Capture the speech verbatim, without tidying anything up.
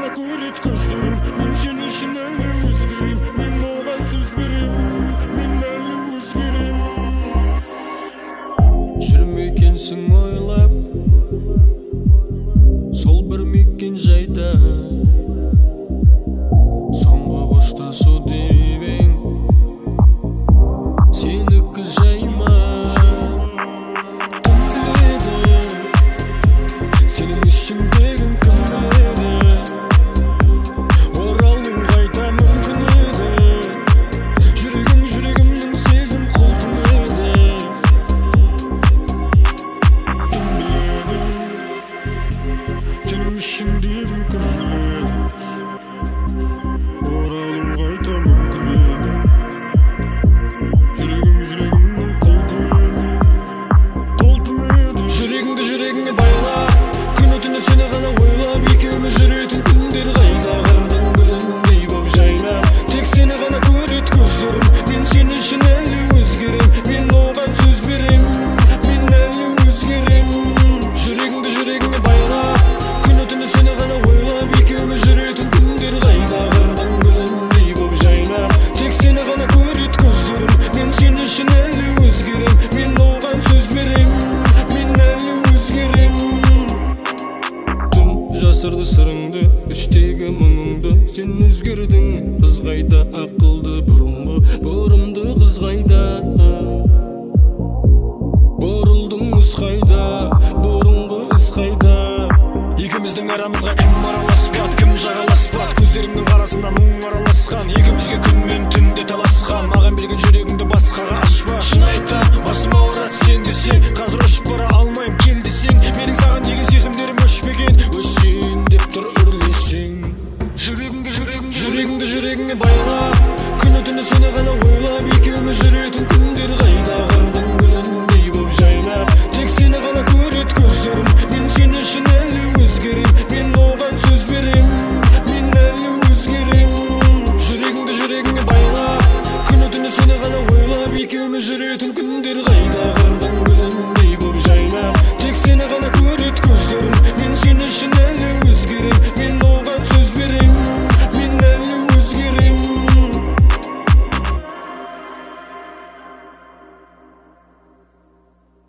көрет көздерім. Мен сен үшін әлі өзгерем, мен оған сөз берем, мен әлі өзгерем. Жүрмекенсің ойлап сол бір мекен жайда, соңғы қоштасу деп ең сенікі жай ма? Кім біледі сенің ішіңдегін, кім біледі оралу қайта мүмкін еді. Жүрегім жүрегімнің сезім құлқын еді. Кім біледі сенің ішіңдегін, кім біледі оралу қайта мүмкін еді. Жүрегім жүрегімнің құлқын еді, құлқын еді. Жүрегіңді жүрегіңе байла, күні түні сені ғана ойлап, екеуміз жүретін күндер қайда? Қырдың гүліндей боп жайна, тек сені ғана көрет көздерім. Мен сен үшін әлі өзгерем, мен оған сөз берем, мен әлі өзгерем. Жүрегіңді жүрегіңе байла, күні түні сені ғана ойлап, екеуміз жүретін күндер қайда? Қырдың гүліндей боп жайна, тек сені ғана көрет көздерім. Мен сен үшін әлі өзгерем, мен оған сөз берем, мен әлі өзгерем. Түн жасырды сырыңды, іштегі мұңыңды, сен өзгердің. Қыз қайда ақылды бұрынғы, бұрымды қыз қайда? Бұрылдың мұз қайда, бұрынғы із қайда? Екіміздің арамызға кім араласпады, кім жағаласпады? Көздерімнің арасында мұң араласқан, екімізге күн мен түнде таласқан. Маған берген жүрегіңді басқаға ашпа. Шын айтам, басым ауырады сен десең, қазір ұшып бара алмайым кел десең. Менің саған деген сезімдерім өшпеген, өшейін деп тұр үрлесең. Жүрегіңді жүрегіңді жүрегіңді жүрегіңе байла, күні түні сені ғана ойлап, екеуміз жүретін күнде